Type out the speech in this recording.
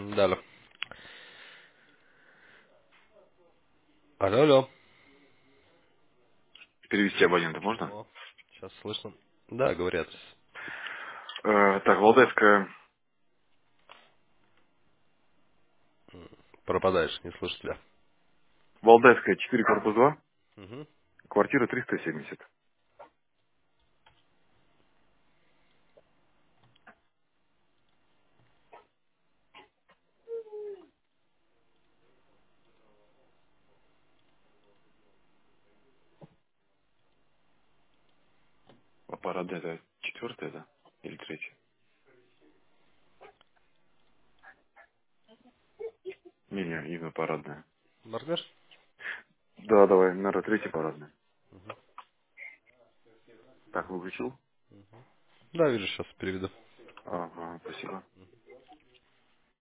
Да, алло. Алло, алло. Перевести абонента можно? О, сейчас слышно. Да, говорят. Так, Валдайская, Пропадаешь, не слышу тебя. Валдайская 4, корпус 2, Угу. квартира 370. Аппарат это четвертая, да? Или третья? Не, именно парадная. Моргнешь? Да, давай, наверное, третья парадная. Так, выключил? Да, вижу, сейчас переведу. Ага, спасибо.